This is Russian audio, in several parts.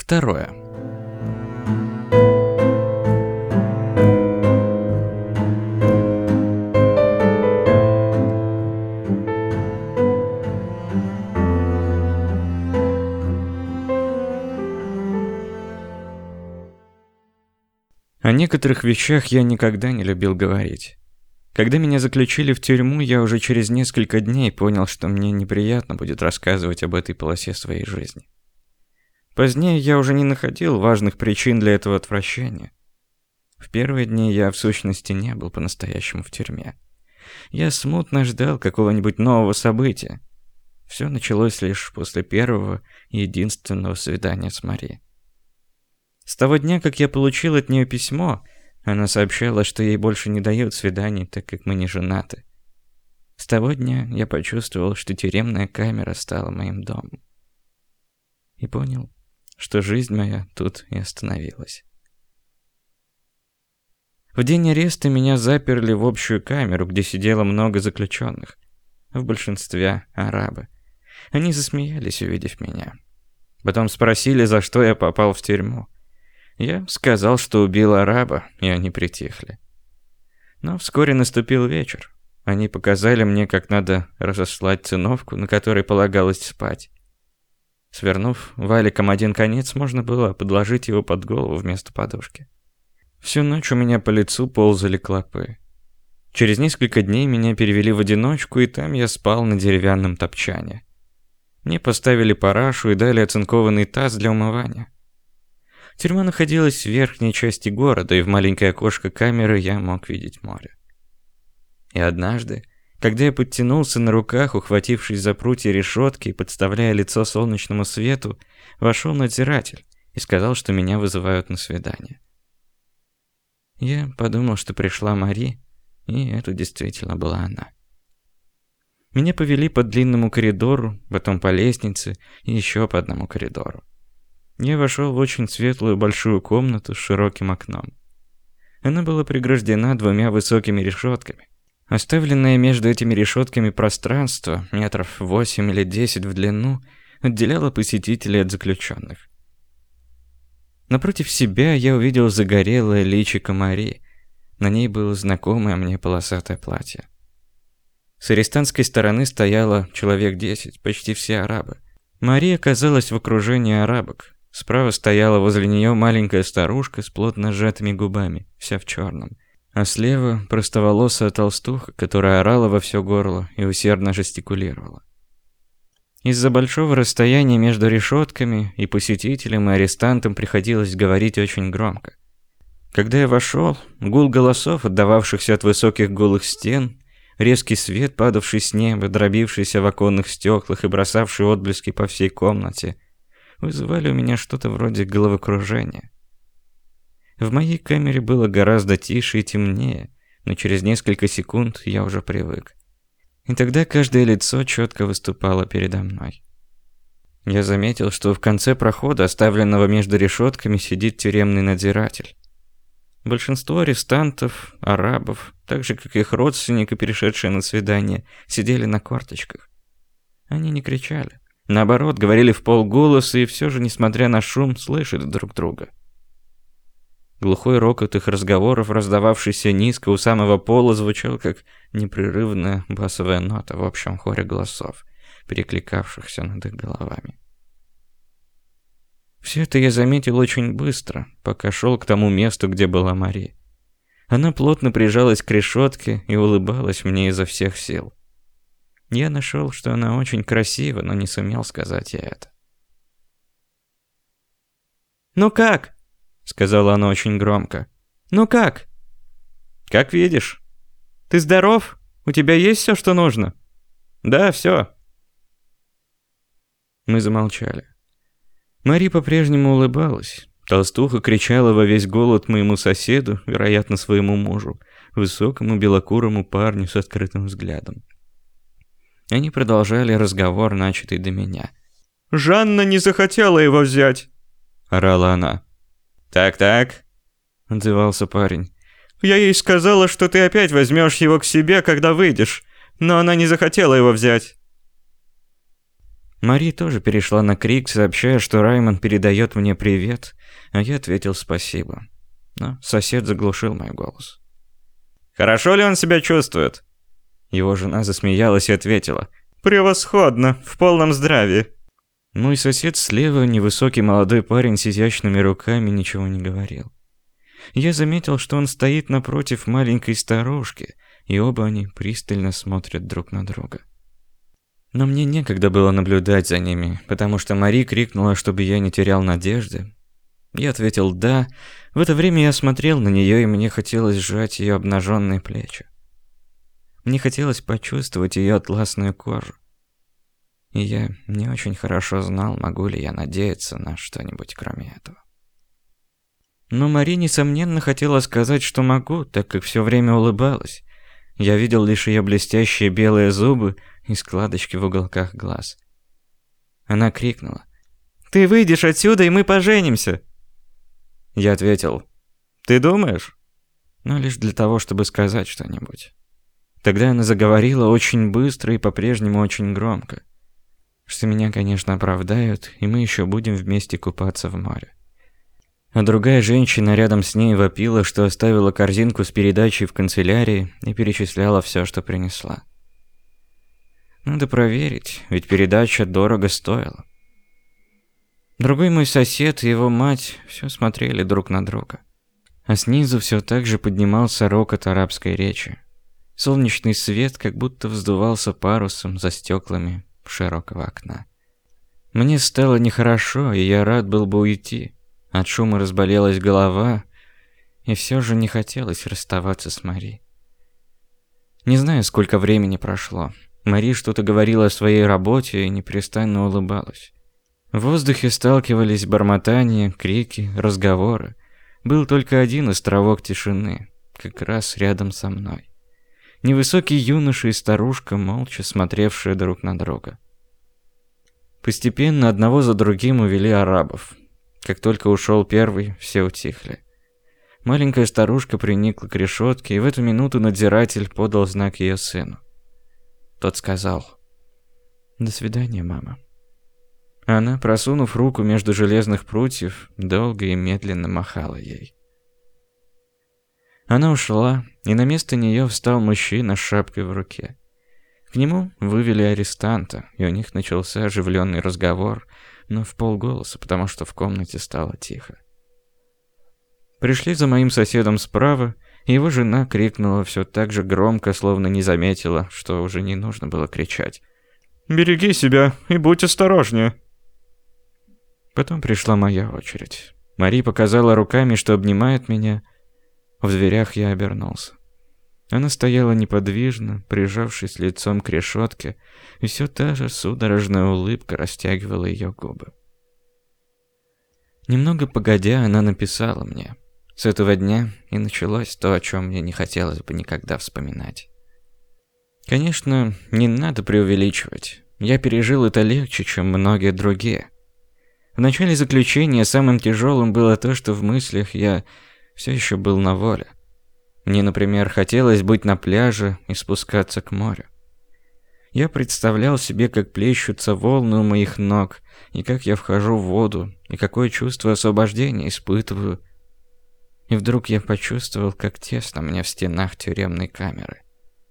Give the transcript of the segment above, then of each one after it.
Второе. О некоторых вещах я никогда не любил говорить. Когда меня заключили в тюрьму, я уже через несколько дней понял, что мне неприятно будет рассказывать об этой полосе своей жизни. Позднее я уже не находил важных причин для этого отвращения. В первые дни я в сущности не был по-настоящему в тюрьме. Я смутно ждал какого-нибудь нового события. Все началось лишь после первого и единственного свидания с Мари. С того дня, как я получил от нее письмо, она сообщала, что ей больше не дают свиданий, так как мы не женаты. С того дня я почувствовал, что тюремная камера стала моим домом. И понял, что жизнь моя тут и остановилась. В день ареста меня заперли в общую камеру, где сидело много заключенных. В большинстве арабы. Они засмеялись, увидев меня. Потом спросили, за что я попал в тюрьму. Я сказал, что убил араба, и они притихли. Но вскоре наступил вечер. Они показали мне, как надо разослать циновку, на которой полагалось спать. Свернув валиком один конец, можно было подложить его под голову вместо подушки. Всю ночь у меня по лицу ползали клопы. Через несколько дней меня перевели в одиночку, и там я спал на деревянном топчане. Мне поставили парашу и дали оцинкованный таз для умывания. Тюрьма находилась в верхней части города, и в маленькое окошко камеры я мог видеть море. И однажды, когда я подтянулся на руках, ухватившись за прутья решетки и подставляя лицо солнечному свету, вошел надзиратель и сказал, что меня вызывают на свидание. Я подумал, что пришла Мари, и это действительно была она. Меня повели по длинному коридору, потом по лестнице и еще по одному коридору. Я вошел в очень светлую большую комнату с широким окном. Она была преграждена двумя высокими решетками. Оставленное между этими решетками пространство, метров 8 или 10 в длину, отделяло посетителей от заключенных. Напротив себя я увидел загорелое личико Мари. На ней было знакомое мне полосатое платье. С арестантской стороны стояло человек 10, почти все арабы. Мари оказалась в окружении арабок. Справа стояла возле нее маленькая старушка с плотно сжатыми губами, вся в черном. А слева простоволосая толстуха, которая орала во все горло и усердно жестикулировала. Из-за большого расстояния между решетками и посетителям, и арестантам приходилось говорить очень громко. Когда я вошел, гул голосов, отдававшихся от высоких голых стен, резкий свет, падавший с неба, дробившийся в оконных стеклах и бросавший отблески по всей комнате, вызывали у меня что-то вроде головокружения. В моей камере было гораздо тише и темнее, но через несколько секунд я уже привык. И тогда каждое лицо четко выступало передо мной. Я заметил, что в конце прохода, оставленного между решетками, сидит тюремный надзиратель. Большинство арестантов, арабов, так же как их родственники, перешедшие на свидание, сидели на корточках. Они не кричали. Наоборот, говорили вполголоса и все же, несмотря на шум, слышали друг друга. Глухой рокот их разговоров, раздававшийся низко у самого пола, звучал как непрерывная басовая нота в общем хоре голосов, перекликавшихся над их головами. Все это я заметил очень быстро, пока шел к тому месту, где была Мари. Она плотно прижалась к решетке и улыбалась мне изо всех сил. Я нашел, что она очень красива, но не сумел сказать ей это. «Ну как?» — сказала она очень громко. «Ну как?» «Как видишь». «Ты здоров? У тебя есть все, что нужно?» «Да, все». Мы замолчали. Мари по-прежнему улыбалась. Толстуха кричала во весь голос моему соседу, вероятно, своему мужу, высокому белокурому парню с открытым взглядом. Они продолжали разговор, начатый до меня. «Жанна не захотела его взять!» — орала она. «Так-так», — отзывался парень. «Я ей сказала, что ты опять возьмешь его к себе, когда выйдешь, но она не захотела его взять». Мари тоже перешла на крик, сообщая, что Раймон передает мне привет, а я ответил спасибо. Но сосед заглушил мой голос. «Хорошо ли он себя чувствует?» Его жена засмеялась и ответила: «Превосходно, в полном здравии». Мой сосед слева, невысокий молодой парень с изящными руками, ничего не говорил. Я заметил, что он стоит напротив маленькой старушки, и оба они пристально смотрят друг на друга. Но мне некогда было наблюдать за ними, потому что Мари крикнула, чтобы я не терял надежды. Я ответил «да». В это время я смотрел на нее, и мне хотелось сжать ее обнаженные плечи. Мне хотелось почувствовать ее атласную кожу. И я не очень хорошо знал, могу ли я надеяться на что-нибудь кроме этого. Но Мари, несомненно, хотела сказать, что могу, так как все время улыбалась. Я видел лишь ее блестящие белые зубы и складочки в уголках глаз. Она крикнула: «Ты выйдешь отсюда, и мы поженимся!» Я ответил: «Ты думаешь?» Но лишь для того, чтобы сказать что-нибудь. Тогда она заговорила очень быстро и по-прежнему очень громко, что меня, конечно, оправдают, и мы еще будем вместе купаться в море. А другая женщина рядом с ней вопила, что оставила корзинку с передачей в канцелярии и перечисляла все, что принесла. Надо проверить, ведь передача дорого стоила. Другой мой сосед и его мать все смотрели друг на друга. А снизу все так же поднимался рокот арабской речи. Солнечный свет как будто вздувался парусом за стеклами широкого окна. Мне стало нехорошо, и я рад был бы уйти. От шума разболелась голова, и все же не хотелось расставаться с Мари. Не знаю, сколько времени прошло. Мари что-то говорила о своей работе и непрестанно улыбалась. В воздухе сталкивались бормотания, крики, разговоры. Был только один островок тишины, как раз рядом со мной. Невысокий юноша и старушка, молча смотревшие друг на друга. Постепенно одного за другим увели арабов. Как только ушел первый, все утихли. Маленькая старушка приникла к решетке, и в эту минуту надзиратель подал знак ее сыну. Тот сказал: «До свидания, мама». Она, просунув руку между железных прутьев, долго и медленно махала ей. Она ушла, и на место нее встал мужчина с шапкой в руке. К нему вывели арестанта, и у них начался оживленный разговор, но вполголоса, потому что в комнате стало тихо. Пришли за моим соседом справа, и его жена крикнула все так же громко, словно не заметила, что уже не нужно было кричать: «Береги себя и будь осторожнее!» Потом пришла моя очередь. Мари показала руками, что обнимает меня. В дверях я обернулся. Она стояла неподвижно, прижавшись лицом к решетке, и все та же судорожная улыбка растягивала ее губы. Немного погодя, она написала мне. С этого дня и началось то, о чем мне не хотелось бы никогда вспоминать. Конечно, не надо преувеличивать. Я пережил это легче, чем многие другие. В начале заключения самым тяжелым было то, что в мыслях я все еще был на воле. Мне, например, хотелось быть на пляже и спускаться к морю. Я представлял себе, как плещутся волны у моих ног, и как я вхожу в воду, и какое чувство освобождения испытываю. И вдруг я почувствовал, как тесно мне в стенах тюремной камеры.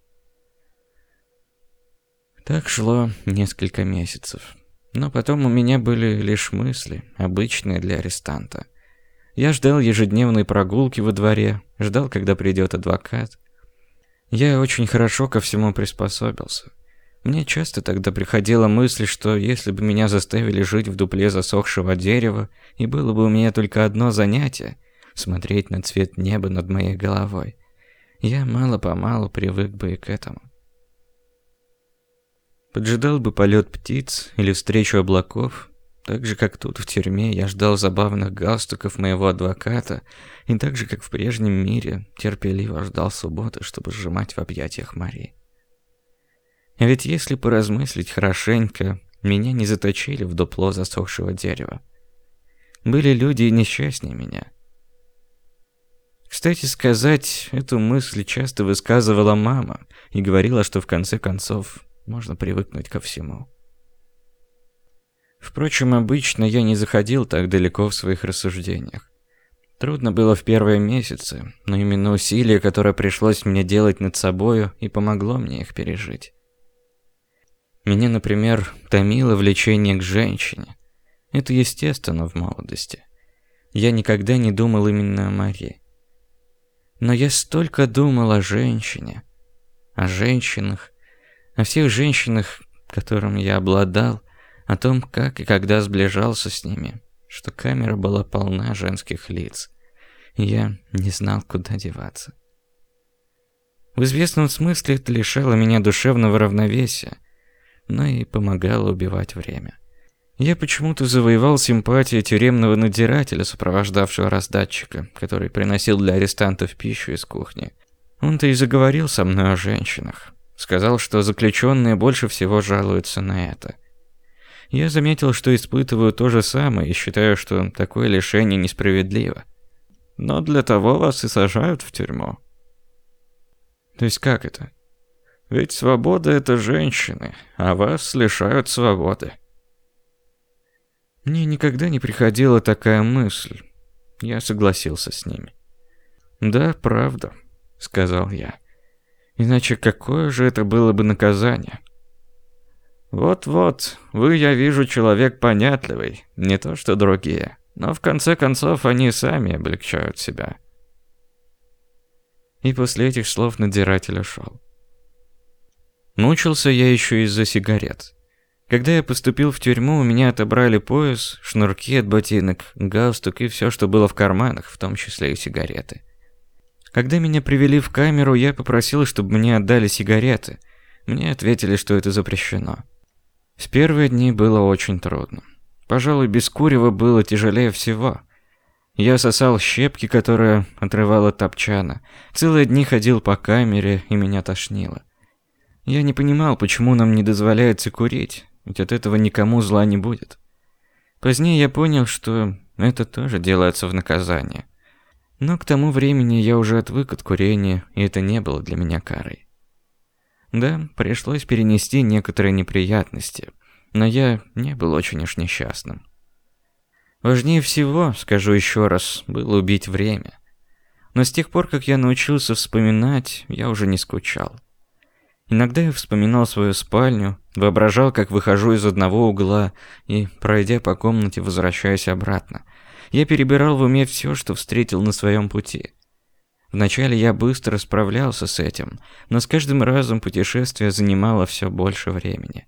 Так шло несколько месяцев. Но потом у меня были лишь мысли, обычные для арестанта. Я ждал ежедневной прогулки во дворе, ждал, когда придет адвокат. Я очень хорошо ко всему приспособился. Мне часто тогда приходила мысль, что если бы меня заставили жить в дупле засохшего дерева, и было бы у меня только одно занятие — смотреть на цвет неба над моей головой, я мало-помалу привык бы и к этому. Поджидал бы полет птиц или встречу облаков. Так же, как тут в тюрьме, я ждал забавных галстуков моего адвоката, и так же, как в прежнем мире, терпеливо ждал субботы, чтобы сжимать в объятиях Мари. А ведь если поразмыслить хорошенько, меня не заточили в дупло засохшего дерева. Были люди и несчастнее меня. Кстати сказать, эту мысль часто высказывала мама и говорила, что в конце концов можно привыкнуть ко всему. Впрочем, обычно я не заходил так далеко в своих рассуждениях. Трудно было в первые месяцы, но именно усилие, которое пришлось мне делать над собою, и помогло мне их пережить. Меня, например, томило влечение к женщине. Это естественно в молодости. Я никогда не думал именно о Марии. Но я столько думал о женщине, о женщинах, о всех женщинах, которым я обладал, о том, как и когда сближался с ними, что камера была полна женских лиц, и я не знал, куда деваться. В известном смысле это лишало меня душевного равновесия, но и помогало убивать время. Я почему-то завоевал симпатию тюремного надзирателя, сопровождавшего раздатчика, который приносил для арестантов пищу из кухни. Он-то и заговорил со мной о женщинах. Сказал, что заключенные больше всего жалуются на это. Я заметил, что испытываю то же самое и считаю, что такое лишение несправедливо. Но для того вас и сажают в тюрьму. То есть как это? Ведь свобода – это женщины, а вас лишают свободы. Мне никогда не приходила такая мысль. Я согласился с ними. «Да, правда», – сказал я. «Иначе какое же это было бы наказание?» «Вот-вот, вы, я вижу, человек понятливый, не то что другие, но в конце концов они сами облегчают себя». И после этих слов надзиратель ушел. Мучился я еще из-за сигарет. Когда я поступил в тюрьму, у меня отобрали пояс, шнурки от ботинок, галстук и все, что было в карманах, в том числе и сигареты. Когда меня привели в камеру, я попросил, чтобы мне отдали сигареты. Мне ответили, что это запрещено. В первые дни было очень трудно. Пожалуй, без курева было тяжелее всего. Я сосал щепки, которые отрывал от топчана. Целые дни ходил по камере, и меня тошнило. Я не понимал, почему нам не дозволяется курить, ведь от этого никому зла не будет. Позднее я понял, что это тоже делается в наказание. Но к тому времени я уже отвык от курения, и это не было для меня карой. Да, пришлось перенести некоторые неприятности, но я не был очень уж несчастным. Важнее всего, скажу еще раз, было убить время. Но с тех пор, как я научился вспоминать, я уже не скучал. Иногда я вспоминал свою спальню, воображал, как выхожу из одного угла и, пройдя по комнате, возвращаюсь обратно. Я перебирал в уме все, что встретил на своем пути. Вначале я быстро справлялся с этим, но с каждым разом путешествие занимало все больше времени.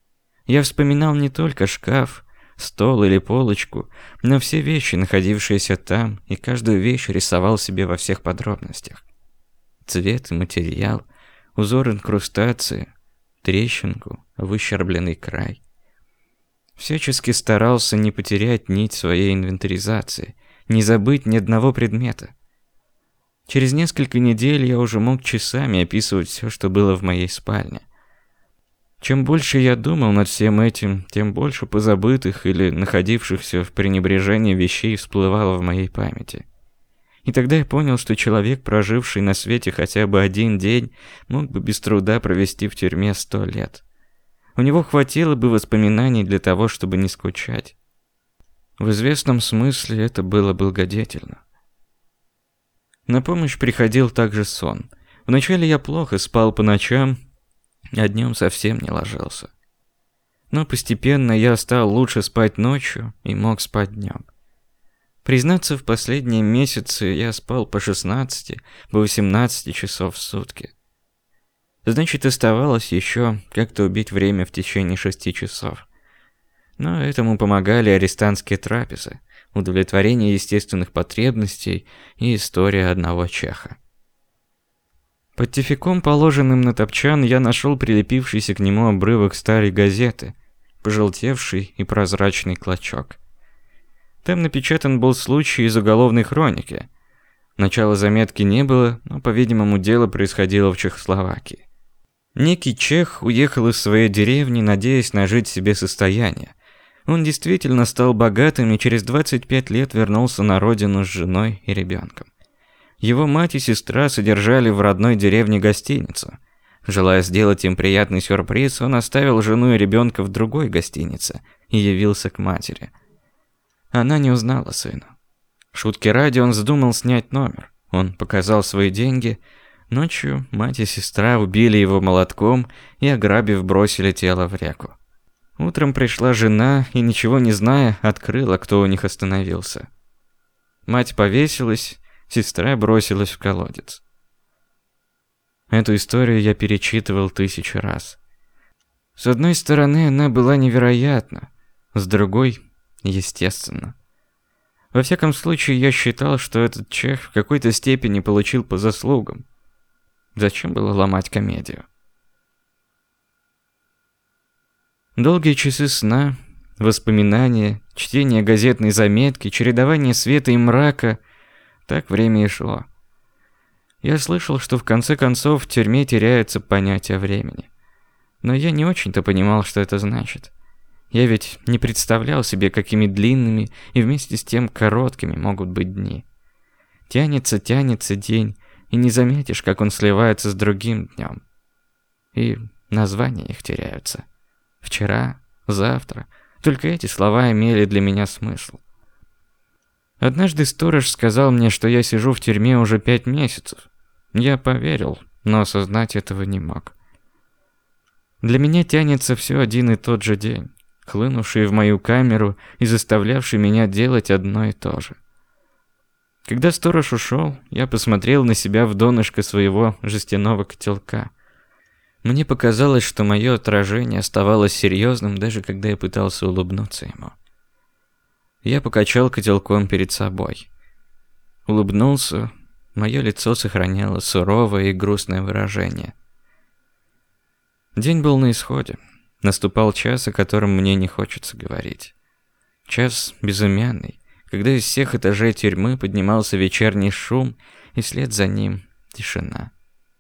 Я вспоминал не только шкаф, стол или полочку, но все вещи, находившиеся там, и каждую вещь рисовал себе во всех подробностях. Цвет и материал, узор инкрустации, трещинку, выщербленный край. Всячески старался не потерять нить своей инвентаризации, не забыть ни одного предмета. Через несколько недель я уже мог часами описывать все, что было в моей спальне. Чем больше я думал над всем этим, тем больше позабытых или находившихся в пренебрежении вещей всплывало в моей памяти. И тогда я понял, что человек, проживший на свете хотя бы один день, мог бы без труда провести в тюрьме 100 лет. У него хватило бы воспоминаний для того, чтобы не скучать. В известном смысле это было благодетельно. На помощь приходил также сон. Вначале я плохо спал по ночам, а днем совсем не ложился. Но постепенно я стал лучше спать ночью и мог спать днем. Признаться, в последние месяцы я спал по 16, по 18 часов в сутки. Значит, оставалось еще как-то убить время в течение 6 часов. Но этому помогали арестантские трапезы, удовлетворение естественных потребностей и история одного чеха. Под тюфяком, положенным на топчан, я нашел прилепившийся к нему обрывок старой газеты, пожелтевший и прозрачный клочок. Там напечатан был случай из уголовной хроники. Начала заметки не было, но, по-видимому, дело происходило в Чехословакии. Некий чех уехал из своей деревни, надеясь нажить себе состояние. Он действительно стал богатым и через 25 лет вернулся на родину с женой и ребенком. Его мать и сестра содержали в родной деревне гостиницу. Желая сделать им приятный сюрприз, он оставил жену и ребенка в другой гостинице и явился к матери. Она не узнала сына. Шутки ради он вздумал снять номер. Он показал свои деньги. Ночью мать и сестра убили его молотком и, ограбив, бросили тело в реку. Утром пришла жена и, ничего не зная, открыла, кто у них остановился. Мать повесилась, сестра бросилась в колодец. Эту историю я перечитывал 1000 раз. С одной стороны, она была невероятна, с другой – естественно. Во всяком случае, я считал, что этот чех в какой-то степени получил по заслугам. Зачем было ломать комедию? Долгие часы сна, воспоминания, чтение газетной заметки, чередование света и мрака – так время и шло. Я слышал, что в конце концов в тюрьме теряется понятие времени. Но я не очень-то понимал, что это значит. Я ведь не представлял себе, какими длинными и вместе с тем короткими могут быть дни. Тянется день, и не заметишь, как он сливается с другим днем. И названия их теряются. Вчера, завтра. Только эти слова имели для меня смысл. Однажды сторож сказал мне, что я сижу в тюрьме уже 5 месяцев. Я поверил, но осознать этого не мог. Для меня тянется все один и тот же день, хлынувший в мою камеру и заставлявший меня делать одно и то же. Когда сторож ушел, я посмотрел на себя в донышко своего жестяного котелка. Мне показалось, что мое отражение оставалось серьезным, даже когда я пытался улыбнуться ему. Я покачал котелком перед собой. Улыбнулся, мое лицо сохраняло суровое и грустное выражение. День был на исходе. Наступал час, о котором мне не хочется говорить. Час безымянный, когда из всех этажей тюрьмы поднимался вечерний шум, и вслед за ним тишина.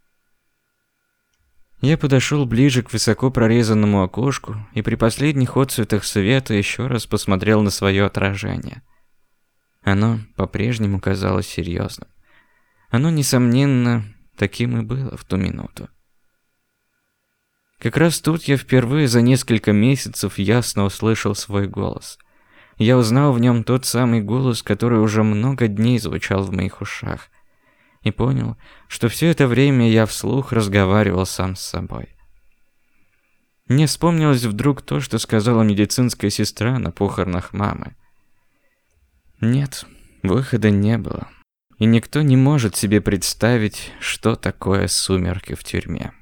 Я подошел ближе к высоко прорезанному окошку и при последних отсветах света еще раз посмотрел на свое отражение. Оно по-прежнему казалось серьезным. Оно, несомненно, таким и было в ту минуту. Как раз тут я впервые за несколько месяцев ясно услышал свой голос. Я узнал в нем тот самый голос, который уже много дней звучал в моих ушах. И понял, что все это время я вслух разговаривал сам с собой. Мне вспомнилось вдруг то, что сказала медицинская сестра на похоронах мамы. Нет, выхода не было. И никто не может себе представить, что такое сумерки в тюрьме.